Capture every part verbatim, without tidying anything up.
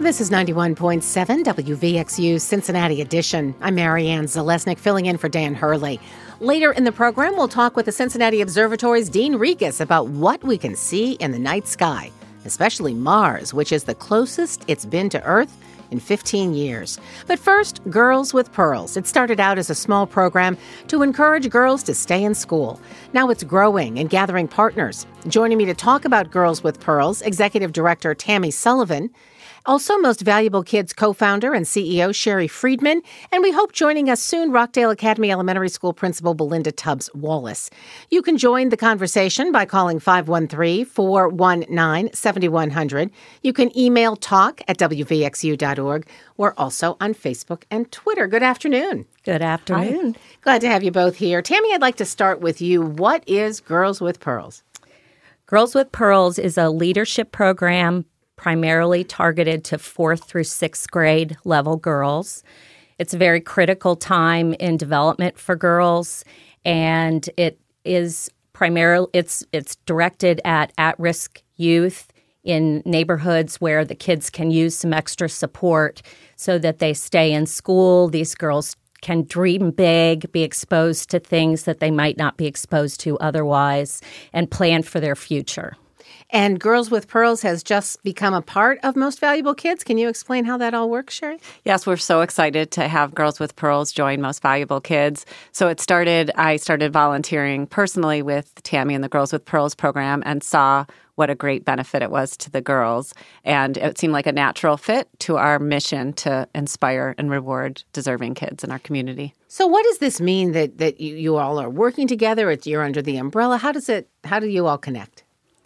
This is ninety-one point seven W V X U Cincinnati Edition. I'm Marianne Zalesnik, filling in for Dan Hurley. Later in the program, we'll talk with the Cincinnati Observatory's Dean Regas about what we can see in the night sky, especially Mars, which is the closest it's been to Earth in fifteen years. But first, Girls with Pearls. It started out as a small program to encourage girls to stay in school. Now it's growing and gathering partners. Joining me to talk about Girls with Pearls, Executive Director Tammy Sullivan. Also, Most Valuable Kids co-founder and C E O Sherry Friedman, and we hope joining us soon, Rockdale Academy Elementary School Principal Belinda Tubbs Wallace. You can join the conversation by calling five one three, four one nine, seven one zero zero. You can email talk at w v x u dot org. We're also on Facebook and Twitter. Good afternoon. Good afternoon. Hi. Glad to have you both here. Tammy, I'd like to start with you. What is Girls with Pearls? Girls with Pearls is a leadership program primarily targeted to fourth through sixth grade level girls. It's a very critical time in development for girls, and it is primarily it's it's directed at at-risk youth in neighborhoods where the kids can use some extra support so that they stay in school. These girls can dream big, be exposed to things that they might not be exposed to otherwise, and plan for their future. And Girls with Pearls has just become a part of Most Valuable Kids. Can you explain how that all works, Sherry? Yes, we're so excited to have Girls with Pearls join Most Valuable Kids. So it started, I started volunteering personally with Tammy in the Girls with Pearls program and saw what a great benefit it was to the girls. And it seemed like a natural fit to our mission to inspire and reward deserving kids in our community. So what does this mean that, that you, you all are working together? It's, you're under the umbrella. How does it? How do you all connect?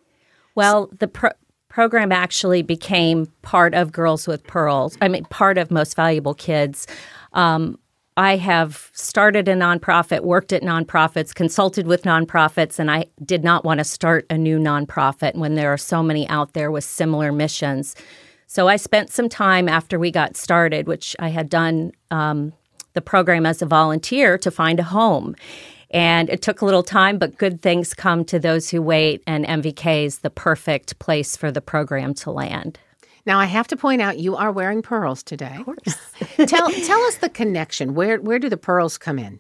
Well, the pro- program actually became part of Girls with Pearls. I mean, part of Most Valuable Kids. Um, I have started a nonprofit, worked at nonprofits, consulted with nonprofits, and I did not want to start a new nonprofit when there are so many out there with similar missions. So I spent some time after we got started, which I had done um, the program as a volunteer, to find a home. And it took a little time, but good things come to those who wait, and M V K is the perfect place for the program to land. Now, I have to point out, you are wearing pearls today. Of course. tell, tell us the connection. Where, where do the pearls come in?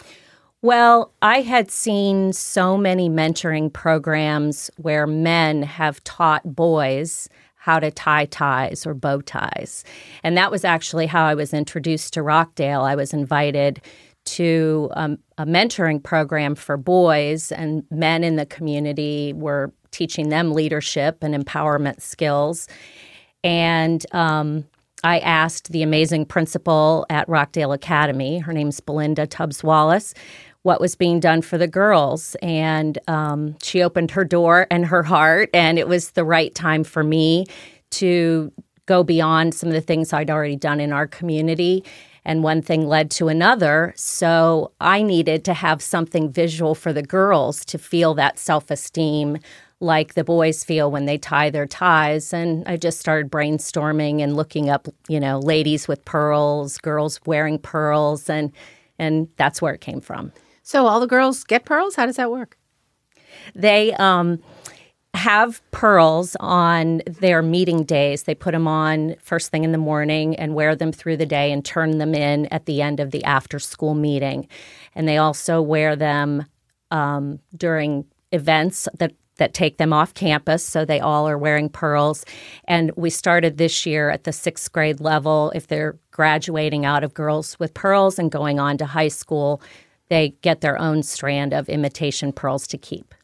Well, I had seen so many mentoring programs where men have taught boys how to tie ties or bow ties. And that was actually how I was introduced to Rockdale. I was invited to um, a mentoring program for boys, and men in the community were teaching them leadership and empowerment skills. And um, I asked the amazing principal at Rockdale Academy, her name's Belinda Tubbs Wallace, what was being done for the girls. And um, she opened her door and her heart, and it was the right time for me to go beyond some of the things I'd already done in our community. And one thing led to another. So I needed to have something visual for the girls to feel that self-esteem like the boys feel when they tie their ties. And I just started brainstorming and looking up, you know, ladies with pearls, girls wearing pearls, and and that's where it came from. So all the girls get pearls? How does that work? They um, have pearls on their meeting days. They put them on first thing in the morning and wear them through the day and turn them in at the end of the after-school meeting. And they also wear them um, during events that, that take them off campus, so they all are wearing pearls. And we started this year at the sixth grade level. If they're graduating out of Girls with Pearls and going on to high school, they get their own strand of imitation pearls to keep.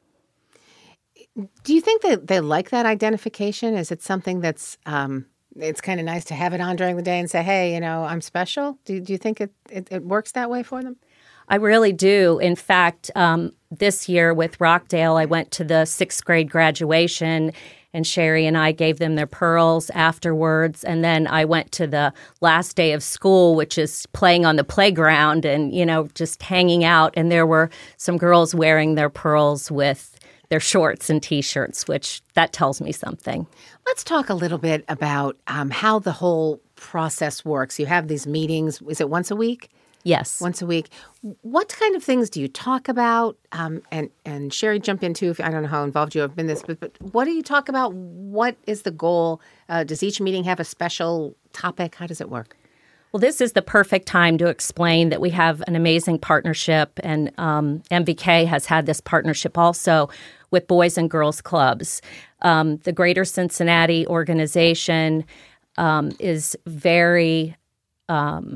Do you think that they like that identification? Is it something that's, um, it's kind of nice to have it on during the day and say, hey, you know, I'm special? Do, do you think it, it, it works that way for them? I really do. In fact, um, this year with Rockdale, I went to the sixth grade graduation, and Sherry and I gave them their pearls afterwards. And then I went to the last day of school, which is playing on the playground and, you know, just hanging out. And there were some girls wearing their pearls with their shorts and T-shirts, which that tells me something. Let's talk a little bit about um, how the whole process works. You have these meetings. Is it once a week? Yes. Once a week. What kind of things do you talk about? Um, and, and Sherry, jump in too. If, I don't know how involved you have been in this, but, but what do you talk about? What is the goal? Uh, does each meeting have a special topic? How does it work? Well, this is the perfect time to explain that we have an amazing partnership, and um, M V K has had this partnership also with Boys and Girls Clubs. Um, the Greater Cincinnati organization um, is very um,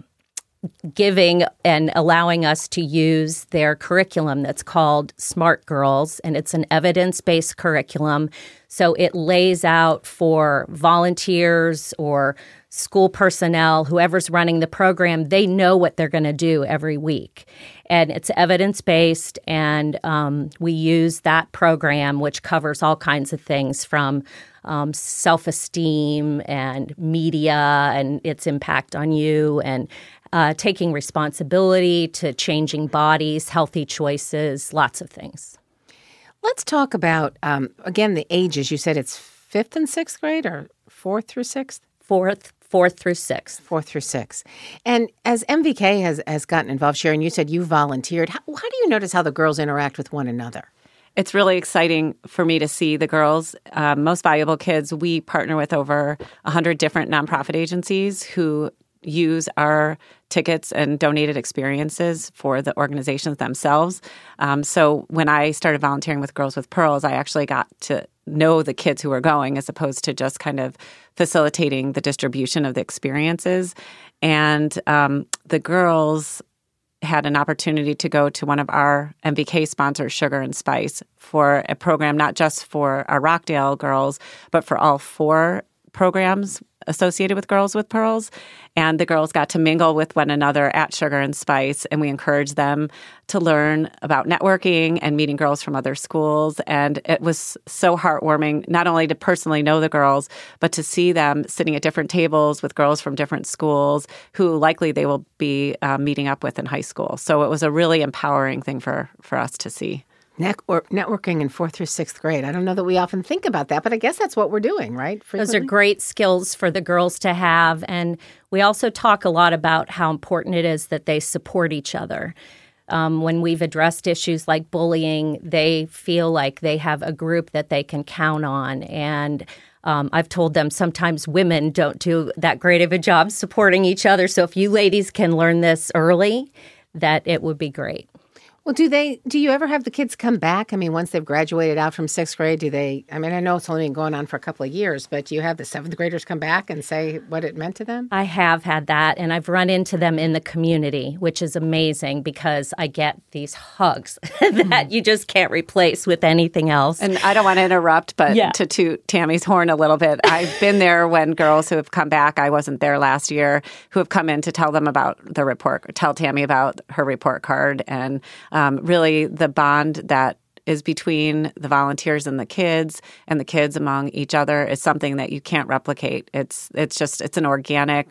giving and allowing us to use their curriculum that's called Smart Girls, and it's an evidence-based curriculum. So it lays out for volunteers or school personnel, whoever's running the program, they know what they're going to do every week. And it's evidence-based, and um, we use that program, which covers all kinds of things from um, self-esteem and media and its impact on you, and uh, taking responsibility to changing bodies, healthy choices, lots of things. Let's talk about, um, again, the ages. You said it's fifth and sixth grade, or fourth through sixth? Fourth, fourth through sixth. Fourth through sixth. And as M V K has, has gotten involved, Sharon, you said you volunteered. How, how do you notice how the girls interact with one another? It's really exciting for me to see the girls, uh, Most Valuable Kids. We partner with over one hundred different nonprofit agencies who use our tickets and donated experiences for the organizations themselves. Um, so when I started volunteering with Girls with Pearls, I actually got to know the kids who were going, as opposed to just kind of facilitating the distribution of the experiences. And um, the girls had an opportunity to go to one of our M V K sponsors, Sugar and Spice, for a program not just for our Rockdale girls, but for all four programs associated with Girls with Pearls. And the girls got to mingle with one another at Sugar and Spice, and we encouraged them to learn about networking and meeting girls from other schools. And it was so heartwarming, not only to personally know the girls, but to see them sitting at different tables with girls from different schools who likely they will be uh, meeting up with in high school. So it was a really empowering thing for, for us to see. Network, networking in fourth through sixth grade. I don't know that we often think about that, but I guess that's what we're doing, right? Frequently? Those are great skills for the girls to have. And we also talk a lot about how important it is that they support each other. Um, when we've addressed issues like bullying, they feel like they have a group that they can count on. And um, I've told them sometimes women don't do that great of a job supporting each other. So if you ladies can learn this early, that it would be great. Well, do they? Do you ever have the kids come back? I mean, once they've graduated out from sixth grade, do they? I mean, I know it's only been going on for a couple of years, but do you have the seventh graders come back and say what it meant to them? I have had that, and I've run into them in the community, which is amazing because I get these hugs that you just can't replace with anything else. And I don't want to interrupt, but yeah. to toot Tammy's horn a little bit, I've been there when girls who have come back, I wasn't there last year, who have come in to tell them about the report, tell Tammy about her report card, and um, really the bond that is between the volunteers and the kids, and the kids among each other, is something that you can't replicate. It's it's just it's an organic,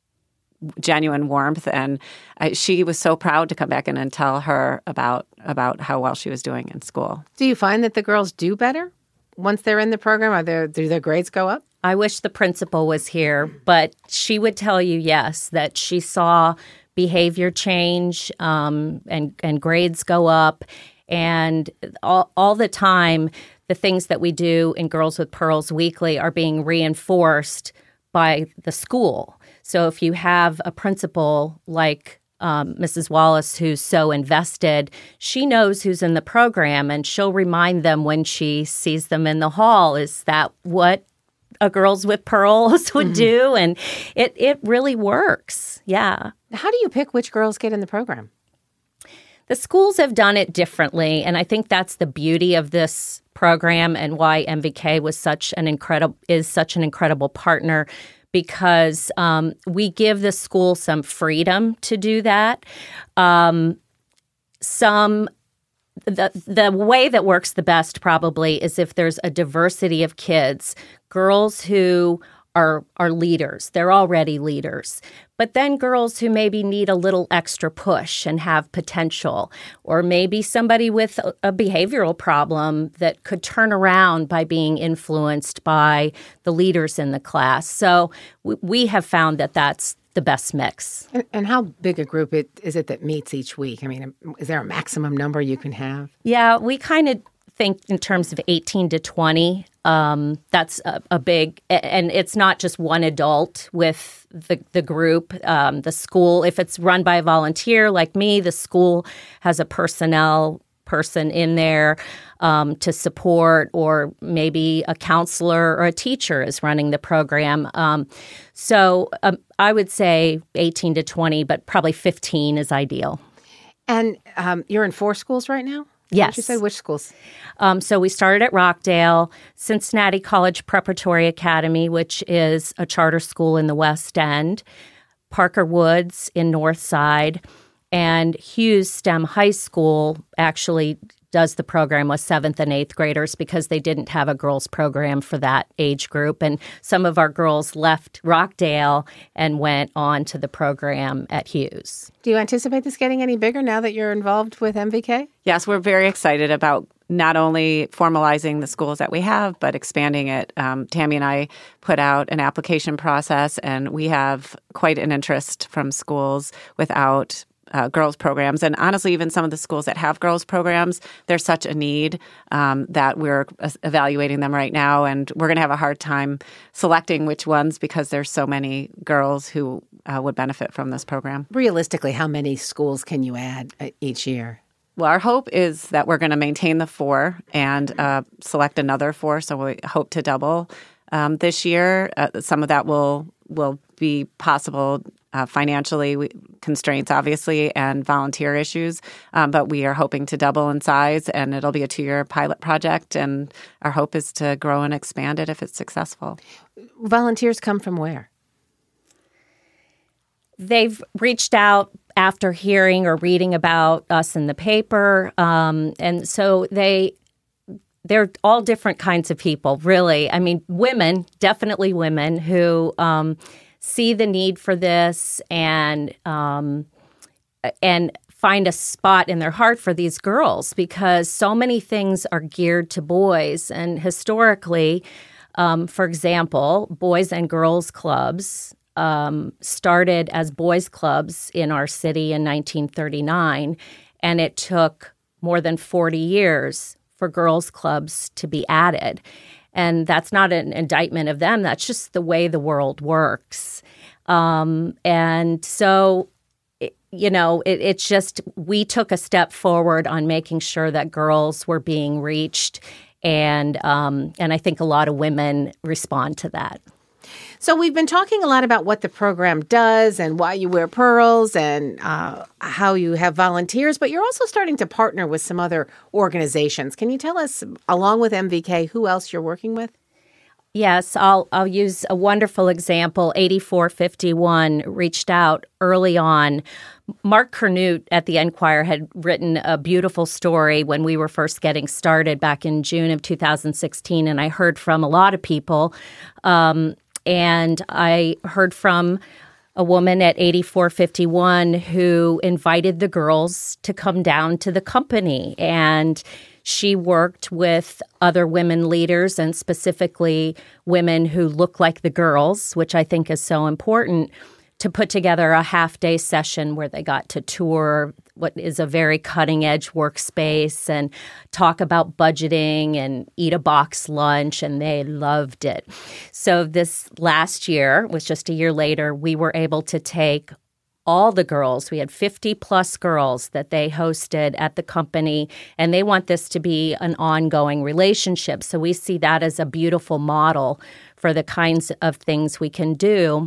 genuine warmth, and I, she was so proud to come back in and tell her about about how well she was doing in school. Do you find that the girls do better once they're in the program? Are there do their grades go up? I wish the principal was here, but she would tell you yes, that she saw behavior change um, and and grades go up. And all, all the time, the things that we do in Girls with Pearls Weekly are being reinforced by the school. So if you have a principal like um, Missus Wallace who's so invested, she knows who's in the program, and she'll remind them when she sees them in the hall, is that what a Girls with Pearls would mm-hmm. do? And it, it really works. Yeah. How do you pick which girls get in the program? The schools have done it differently, and I think that's the beauty of this program and why M V K was such an incredible is such an incredible partner, because um, we give the school some freedom to do that. Um, some the the way that works the best probably is if there's a diversity of kids, girls who are are leaders. They're already leaders. But then girls who maybe need a little extra push and have potential, or maybe somebody with a, a behavioral problem that could turn around by being influenced by the leaders in the class. So w- we have found that that's the best mix. And, and how big a group it, is it that meets each week? I mean, is there a maximum number you can have? Yeah, we kind of think in terms of eighteen to twenty. Um, that's a, a big, and it's not just one adult with the, the group. Um, the school, if it's run by a volunteer like me, the school has a personnel person in there um, to support, or maybe a counselor or a teacher is running the program. Um, so um, I would say eighteen to twenty, but probably fifteen is ideal. And um, you're in four schools right now? Yes. You said which schools? Um, so we started at Rockdale, Cincinnati College Preparatory Academy, which is a charter school in the West End, Parker Woods in North Side, and Hughes STEM High School actually does the program with seventh and eighth graders because they didn't have a girls program for that age group. And some of our girls left Rockdale and went on to the program at Hughes. Do you anticipate this getting any bigger now that you're involved with M V K? Yes, we're very excited about not only formalizing the schools that we have, but expanding it. Um, Tammy and I put out an application process, and we have quite an interest from schools without Uh, girls programs. And honestly, even some of the schools that have girls programs, there's such a need um, that we're evaluating them right now. And we're going to have a hard time selecting which ones because there's so many girls who uh, would benefit from this program. Realistically, how many schools can you add uh, each year? Well, our hope is that we're going to maintain the four and uh, select another four. So we hope to double um, this year. Uh, some of that will will be possible Uh, financially, we, constraints, obviously, and volunteer issues. Um, but we are hoping to double in size, and it'll be a two-year pilot project. And our hope is to grow and expand it if it's successful. Volunteers come from where? They've reached out after hearing or reading about us in the paper. Um, and so they... They're all different kinds of people, really. I mean, women, definitely women who um, see the need for this and um, and find a spot in their heart for these girls because so many things are geared to boys. And historically, um, for example, boys and girls clubs um, started as boys clubs in our city in nineteen thirty-nine, and it took more than forty years for girls' clubs to be added. And that's not an indictment of them. That's just the way the world works. Um, and so, it, you know, it, it's just we took a step forward on making sure that girls were being reached. And, um, and I think a lot of women respond to that. So we've been talking a lot about what the program does and why you wear pearls and uh, how you have volunteers, but you're also starting to partner with some other organizations. Can you tell us, along with M V K, who else you're working with? Yes, I'll I'll use a wonderful example. eighty-four fifty-one reached out early on. Mark Kernut at the Enquirer had written a beautiful story when we were first getting started back in June of two thousand sixteen, and I heard from a lot of people. Um, and I heard from a woman at eighty-four fifty-one who invited the girls to come down to the company, and she worked with other women leaders and specifically women who look like the girls, which I think is so important, to put together a half-day session where they got to tour what is a very cutting-edge workspace and talk about budgeting and eat a box lunch, and they loved it. So this last year, was just a year later, we were able to take all the girls. We had fifty plus girls that they hosted at the company, and they want this to be an ongoing relationship. So we see that as a beautiful model for the kinds of things we can do.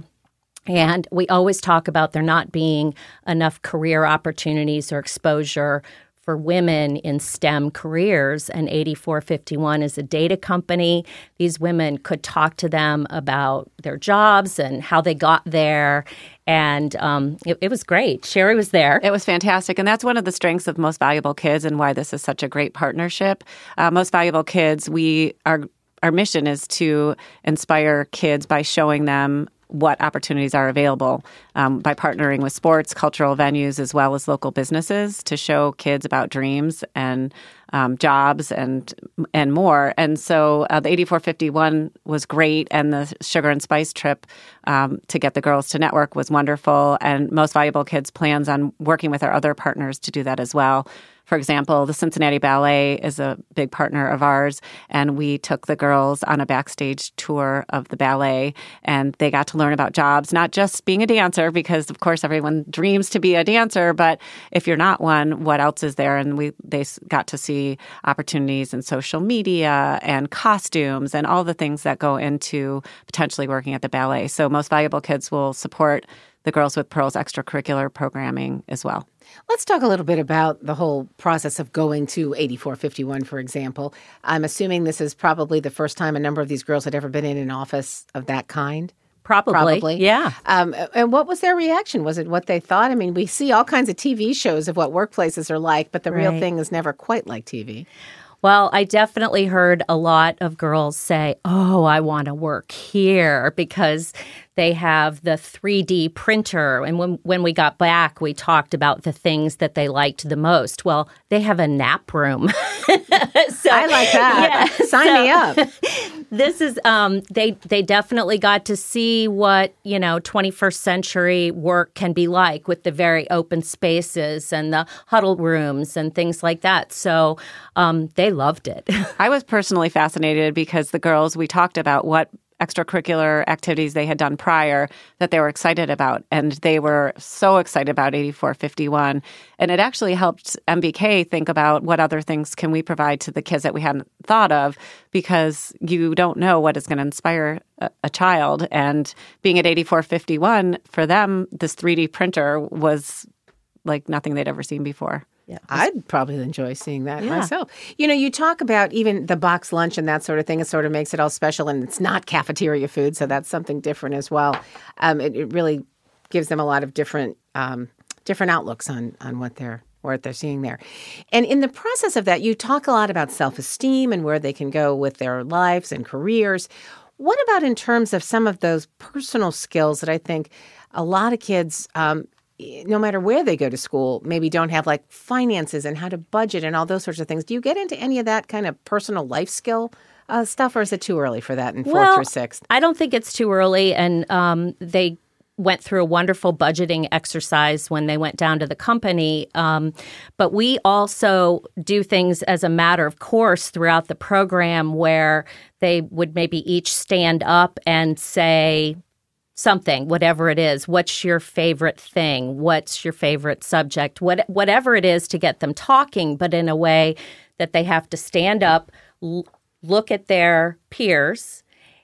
And we always talk about there not being enough career opportunities or exposure for women in STEM careers, and eighty-four fifty-one is a data company. These women could talk to them about their jobs and how they got there, and um, it, it was great. Sherry was there. It was fantastic, and that's one of the strengths of Most Valuable Kids and why this is such a great partnership. Uh, Most Valuable Kids, we our our mission is to inspire kids by showing them what opportunities are available um, by partnering with sports, cultural venues, as well as local businesses to show kids about dreams and um, jobs and and more. And so uh, the eighty-four fifty-one was great, and the Sugar and Spice trip um, to get the girls to network was wonderful. And Most Valuable Kids plans on working with our other partners to do that as well. For example, the Cincinnati Ballet is a big partner of ours, and we took the girls on a backstage tour of the ballet, and they got to learn about jobs, not just being a dancer, because, of course, everyone dreams to be a dancer, but if you're not one, what else is there? And we they got to see opportunities in social media and costumes and all the things that go into potentially working at the ballet. So Most Valuable Kids will support the Girls with Pearls extracurricular programming as well. Let's talk a little bit about the whole process of going to eighty-four fifty-one, for example. I'm assuming this is probably the first time a number of these girls had ever been in an office of that kind. Probably. Probably. Yeah. Um, and what was their reaction? Was it what they thought? I mean, we see all kinds of T V shows of what workplaces are like, but the Right. real thing is never quite like T V. Well, I definitely heard a lot of girls say, oh, I want to work here because they have the three D printer. And when, when we got back, we talked about the things that they liked the most. Well, they have a nap room. so, I like that. Yeah, Sign so, me up. This is, um, they, they definitely got to see what, you know, twenty-first century work can be like with the very open spaces and the huddle rooms and things like that. So um, they loved it. I was personally fascinated because the girls, we talked about what extracurricular activities they had done prior that they were excited about. And they were so excited about eighty-four fifty-one. And it actually helped M B K think about what other things can we provide to the kids that we hadn't thought of, because you don't know what is going to inspire a, a child. And being at eighty-four fifty-one, for them, this three D printer was like nothing they'd ever seen before. Yeah, I'd probably enjoy seeing that Yeah. myself. You know, you talk about even the box lunch and that sort of thing. It sort of makes it all special, and it's not cafeteria food, so that's something different as well. Um, it, it really gives them a lot of different um, different outlooks on on what they're what they're seeing there. And in the process of that, you talk a lot about self-esteem and where they can go with their lives and careers. What about in terms of some of those personal skills that I think a lot of kids um, no matter where they go to school, maybe don't have like finances and how to budget and all those sorts of things. Do you get into any of that kind of personal life skill uh, stuff, or is it too early for that in fourth well, or sixth? I don't think it's too early. And um, they went through a wonderful budgeting exercise when they went down to the company. Um, but we also do things as a matter of course throughout the program where they would maybe each stand up and say something, whatever it is. What's your favorite thing? What's your favorite subject? What, whatever it is to get them talking, but in a way that they have to stand up, l- look at their peers,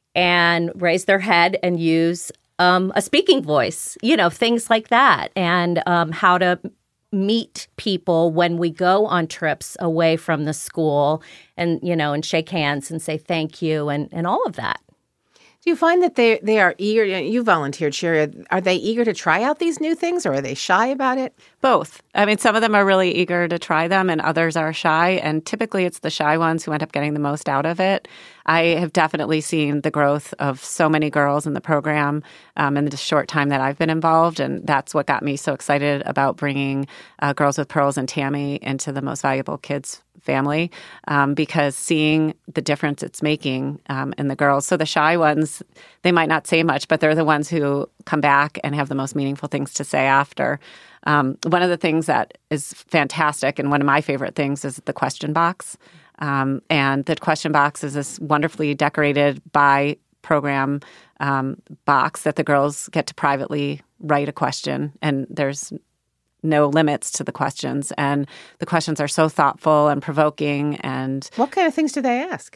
and raise their head and use um, a speaking voice, you know, things like that, and um, how to meet people when we go on trips away from the school and, you know, and shake hands and say thank you and, and all of that. Do you find that they they are eager? You volunteered, Sherry. Are they eager to try out these new things, or are they shy about it? Both. I mean, some of them are really eager to try them and others are shy. And typically it's the shy ones who end up getting the most out of it. I have definitely seen the growth of so many girls in the program um, in the short time that I've been involved. And that's what got me so excited about bringing uh, Girls with Pearls and Tammy into the Most Valuable Kids family, um, because seeing the difference it's making um, in the girls. So the shy ones, they might not say much, but they're the ones who come back and have the most meaningful things to say after. Um, one of the things that is fantastic, and one of my favorite things, is the question box. Um, and the question box is this wonderfully decorated by program um, box that the girls get to privately write a question, and there's no limits to the questions. And the questions are so thoughtful and provoking. And what kind of things do they ask?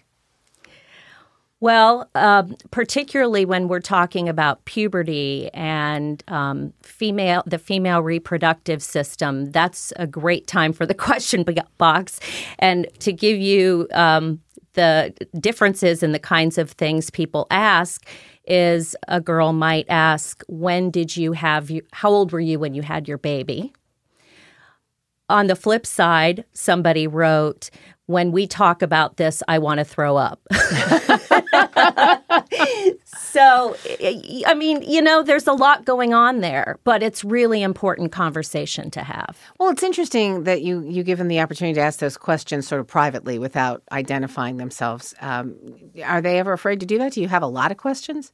Well, uh, particularly when we're talking about puberty and um, female, the female reproductive system, that's a great time for the question box. And to give you um, the differences in the kinds of things people ask is a girl might ask, when did you have, you, how old were you when you had your baby? On the flip side, somebody wrote, when we talk about this, I want to throw up. So, I mean, you know, there's a lot going on there, but it's really important conversation to have. Well, it's interesting that you, you give them the opportunity to ask those questions sort of privately without identifying themselves. Um, are they ever afraid to do that? Do you have a lot of questions?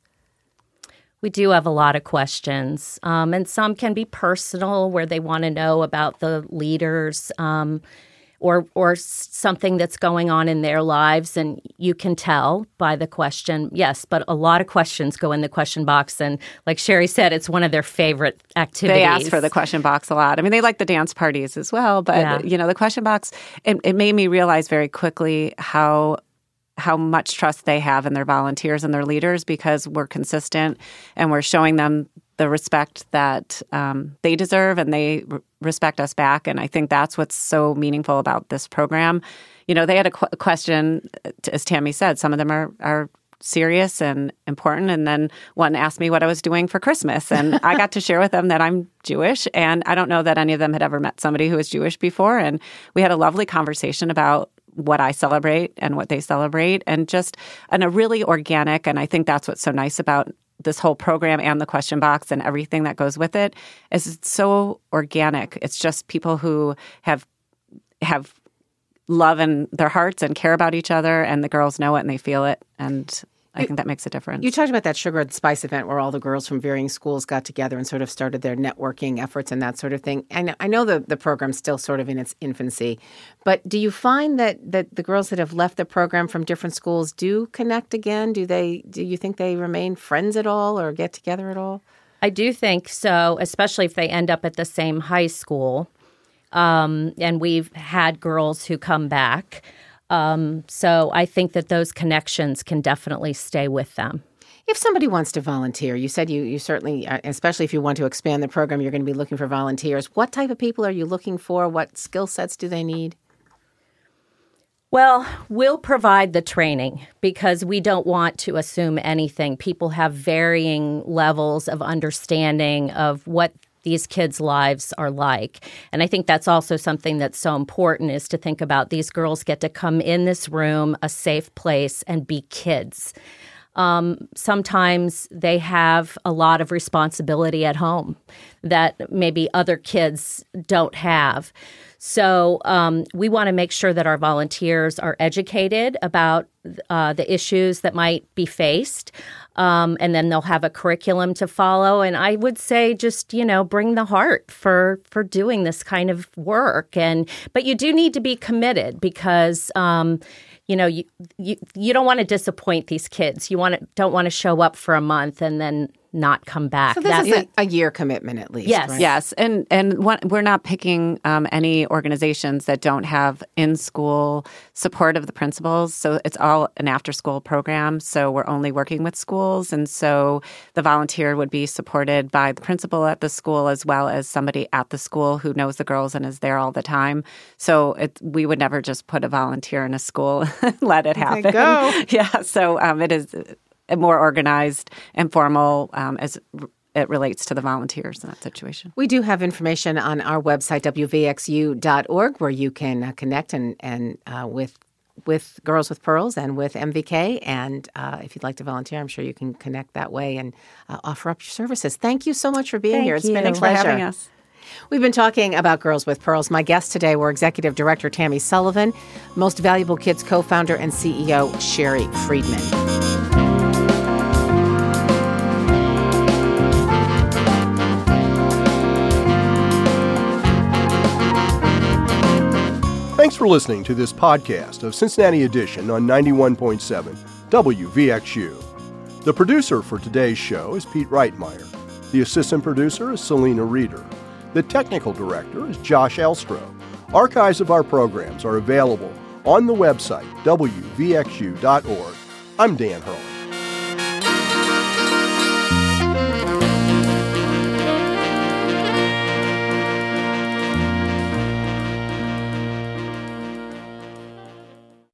We do have a lot of questions, um, and some can be personal, where they want to know about the leaders um, or or something that's going on in their lives, and you can tell by the question. Yes, but a lot of questions go in the question box, and like Sherry said, it's one of their favorite activities. They ask for the question box a lot. I mean, they like the dance parties as well, but yeah. you know, the question box, it, it made me realize very quickly how how much trust they have in their volunteers and their leaders, because we're consistent and we're showing them the respect that um, they deserve, and they r- respect us back. And I think that's what's so meaningful about this program. You know, they had a qu- question, as Tammy said, some of them are, are serious and important. And then one asked me what I was doing for Christmas. And I got to share with them that I'm Jewish. And I don't know that any of them had ever met somebody who was Jewish before. And we had a lovely conversation about what I celebrate and what they celebrate, and just in a really organic, and I think that's what's so nice about this whole program and the question box and everything that goes with it, is it's so organic. It's just people who have have love in their hearts and care about each other, and the girls know it and they feel it, and I think that makes a difference. You talked about that Sugar and Spice event where all the girls from varying schools got together and sort of started their networking efforts and that sort of thing. And I know the, the program's still sort of in its infancy, but do you find that, that the girls that have left the program from different schools do connect again? Do they? Do you think they remain friends at all or get together at all? I do think so, especially if they end up at the same high school. Um, and we've had girls who come back. Um, so I think that those connections can definitely stay with them. If somebody wants to volunteer, you said you, you certainly, especially if you want to expand the program, you're going to be looking for volunteers. What type of people are you looking for? What skill sets do they need? Well, we'll provide the training because we don't want to assume anything. People have varying levels of understanding of what these kids' lives are like. And I think that's also something that's so important, is to think about these girls get to come in this room, a safe place, and be kids. Um, sometimes they have a lot of responsibility at home that maybe other kids don't have. So um, we want to make sure that our volunteers are educated about uh, the issues that might be faced, um, and then they'll have a curriculum to follow. And I would say just, you know, bring the heart for for doing this kind of work. And but you do need to be committed because um, you know you, you you don't want to disappoint these kids. You want to don't want to show up for a month and then not come back. So this That's is a, a year commitment at least, yes. right? Yes, and and one, we're not picking um, any organizations that don't have in-school support of the principals. So it's all an after-school program, so we're only working with schools. And so the volunteer would be supported by the principal at the school as well as somebody at the school who knows the girls and is there all the time. So it, we would never just put a volunteer in a school and let it happen. There you go. Yeah, so um, it is more organized and formal um, as it relates to the volunteers in that situation. We do have information on our website, W V X U dot org, where you can uh, connect and, and uh, with with Girls with Pearls and with M V K. And uh, if you'd like to volunteer, I'm sure you can connect that way and uh, offer up your services. Thank you so much for being Thank here. It's you. been a Thanks pleasure. for having us. We've been talking about Girls with Pearls. My guests today were Executive Director Tammy Sullivan, Most Valuable Kids co-founder and C E O Sherry Friedman. Thanks for listening to this podcast of Cincinnati Edition on ninety-one point seven W V X U. The producer for today's show is Pete Reitmeyer. The assistant producer is Selena Reeder. The technical director is Josh Elstro. Archives of our programs are available on the website W V X U dot org. I'm Dan Hurley.